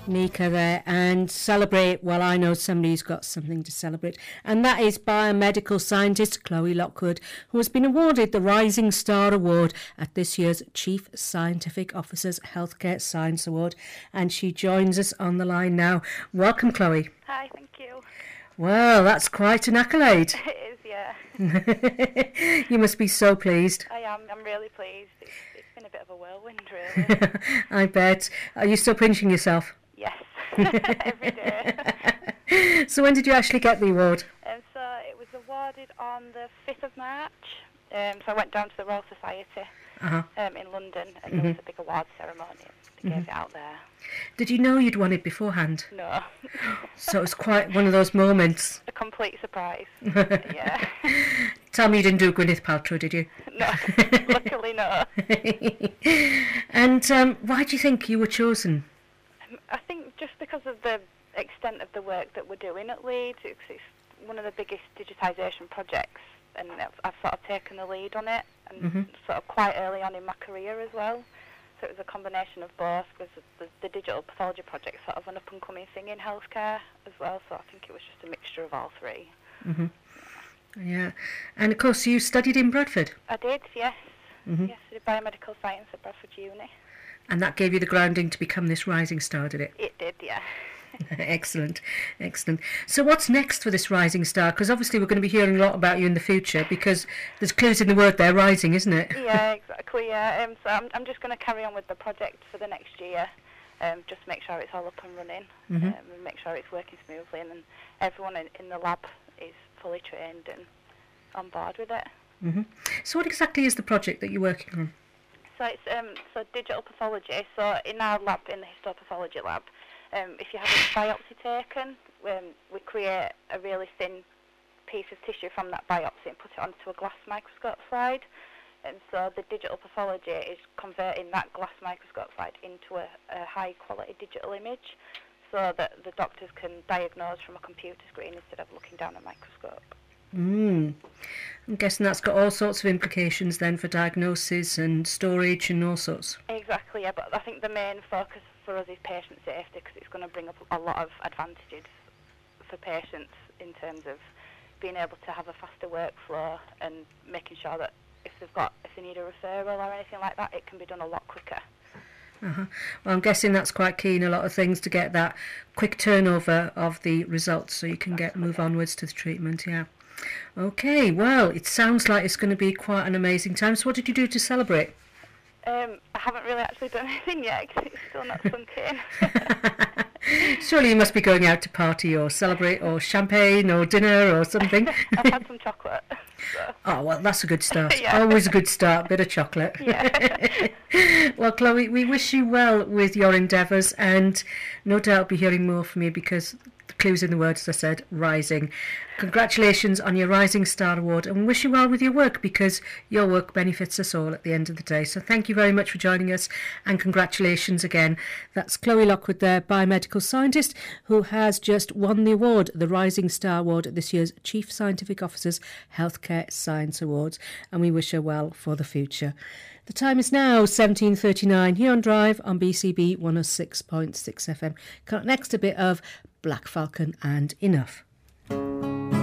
Nika there, and celebrate. Well, I know somebody's got something to celebrate, and that is biomedical scientist Chloe Lockwood, who has been awarded the Rising Star Award at this year's Chief Scientific Officers Healthcare Science Award, and she joins us on the line now. Welcome, Chloe. Hi, thank you. Well, that's quite an accolade. It is, yeah. You must be so pleased. I am. I'm really pleased. It's been a bit of a whirlwind, really. I bet. Are you still pinching yourself? Yes, every day. So when did you actually get the award? So it was awarded on the 5th of March. So I went down to the Royal Society in London, and there was a big award ceremony. They gave it out there. Did you know you'd won it beforehand? No. So it was quite one of those moments. A complete surprise. Yeah. Tell me you didn't do Gwyneth Paltrow, did you? No, luckily no. And why do you think you were chosen? I think just because of the extent of the work that we're doing at Leeds. It's one of the biggest digitisation projects, and I've sort of taken the lead on it, and sort of quite early on in my career as well. So it was a combination of both, because the digital pathology project is sort of an up-and-coming thing in healthcare as well, so I think it was just a mixture of all three. Yeah, and of course you studied in Bradford. I did, yes. Yes, I did biomedical science at Bradford Uni. And that gave you the grounding to become this rising star, did it? It did, yeah. Excellent, excellent. So what's next for this rising star? Because obviously we're going to be hearing a lot about you in the future, because there's clues in the word there, rising, isn't it? Yeah, exactly, yeah. So I'm just going to carry on with the project for the next year, just make sure it's all up and running, and make sure it's working smoothly, and then everyone in the lab is fully trained and on board with it. So what exactly is the project that you're working on? So it's digital pathology. So in our lab, in the histopathology lab, if you have a biopsy taken, we create a really thin piece of tissue from that biopsy and put it onto a glass microscope slide. And so the digital pathology is converting that glass microscope slide into a high quality digital image, so that the doctors can diagnose from a computer screen instead of looking down a microscope. I'm guessing that's got all sorts of implications then for diagnosis and storage and all sorts. Exactly, yeah, but I think the main focus for us is patient safety, because it's going to bring up a lot of advantages for patients in terms of being able to have a faster workflow and making sure that if they need a referral or anything like that, it can be done a lot quicker. Well, I'm guessing that's quite key in a lot of things, to get that quick turnover of the results so you can move onwards to the treatment, yeah. Okay, well, it sounds like it's going to be quite an amazing time. So what did you do to celebrate? I haven't really actually done anything yet, because it's still not sunk in. Surely you must be going out to party or celebrate, or champagne or dinner or something. I've had some chocolate. So. Oh, well, that's a good start. Yeah. Always a good start, bit of chocolate. Yeah. Well, Chloe, we wish you well with your endeavours, and no doubt be hearing more from you, because the clues in the word, as I said, rising. Congratulations on your Rising Star Award, and wish you well with your work, because your work benefits us all at the end of the day. So thank you very much for joining us, and congratulations again. That's Chloe Lockwood there, biomedical scientist, who has just won the award, the Rising Star Award at this year's Chief Scientific Officers Healthcare Science Awards, and we wish her well for the future. The time is now 17:39 here on Drive on BCB 106.6 FM. Next, a bit of Black Falcon and Enough.